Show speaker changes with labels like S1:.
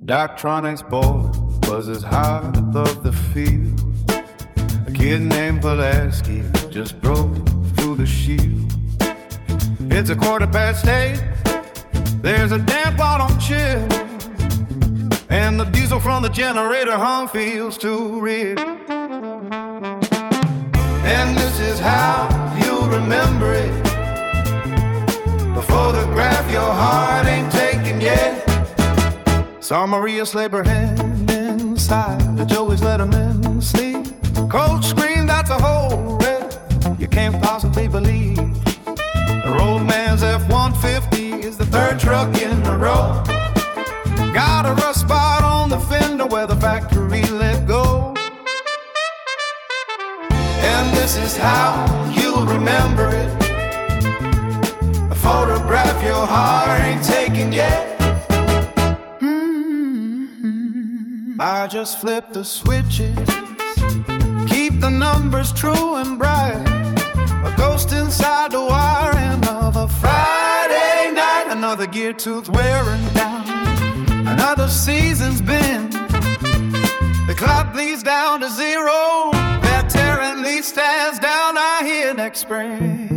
S1: Doctronics boy buzzes high above the field. A kid named Pulaski just broke through the shield. It's 8:15. There's a damp bottom chill, and the diesel from the generator hum feels too real. And this is how you'll remember it. The photograph your heart ain't taken yet. Saw Maria slap her hand inside the Joey's Letterman sleep. Coach screamed, that's a hole red you can't possibly believe. The roadman's F-150 is the third truck in a row. Got a rust spot on the fender where the factory let go. And this is how you'll remember it. A photograph your heart ain't taken yet. I just flip the switches, keep the numbers true and bright. A ghost inside the wire, another Friday night. Another gear tooth wearing down, another season's been. The clock bleeds down to zero. They're tearing these stands down, I hear next spring.